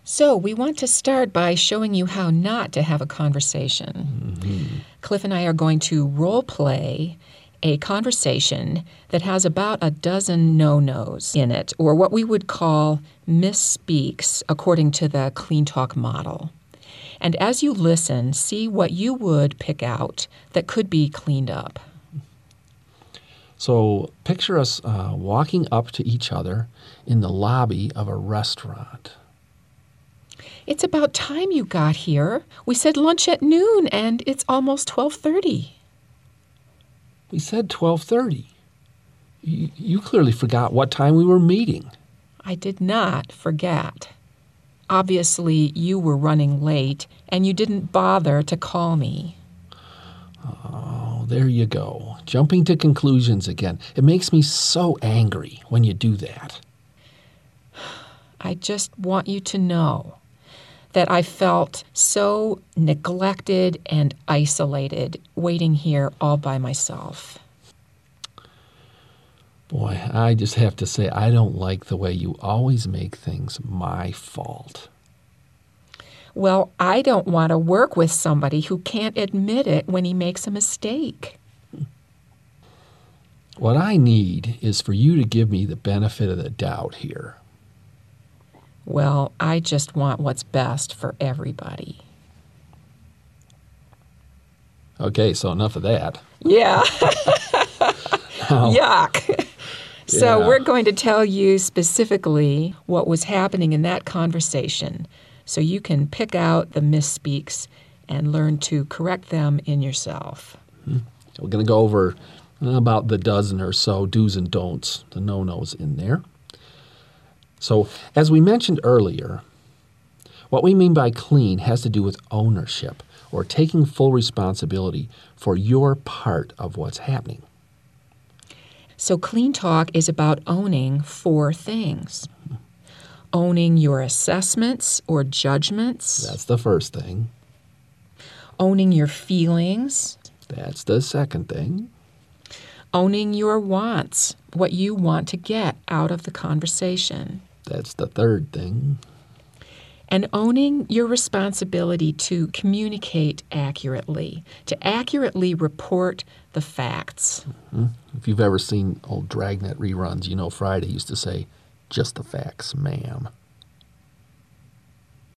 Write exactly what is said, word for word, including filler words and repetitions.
So we want to start by showing you how not to have a conversation. Mm-hmm. Cliff and I are going to role play a conversation that has about a dozen no-nos in it, or what we would call misspeaks according to the Clean Talk model. And as you listen, see what you would pick out that could be cleaned up. So picture us uh, walking up to each other in the lobby of a restaurant. It's about time you got here. We said lunch at noon, and it's almost twelve thirty. We said twelve thirty. You, you clearly forgot what time we were meeting. I did not forget. Obviously, you were running late, and you didn't bother to call me. Oh, there you go. Jumping to conclusions again. It makes me so angry when you do that. I just want you to know that I felt so neglected and isolated waiting here all by myself. Boy, I just have to say, I don't like the way you always make things my fault. Well, I don't want to work with somebody who can't admit it when he makes a mistake. What I need is for you to give me the benefit of the doubt here. Well, I just want what's best for everybody. Okay, so enough of that. Yeah. Now, Yuck. So Yeah. we're going to tell you specifically what was happening in that conversation so you can pick out the misspeaks and learn to correct them in yourself. We're going to go over about the dozen or so do's and don'ts, the no-nos in there. So, as we mentioned earlier, what we mean by clean has to do with ownership or taking full responsibility for your part of what's happening. So Clean Talk is about owning four things. Owning your assessments or judgments. That's the first thing. Owning your feelings. That's the second thing. Owning your wants, what you want to get out of the conversation. That's the third thing. And owning your responsibility to communicate accurately, to accurately report the facts. Mm-hmm. If you've ever seen old Dragnet reruns, you know Friday used to say, "Just the facts, ma'am."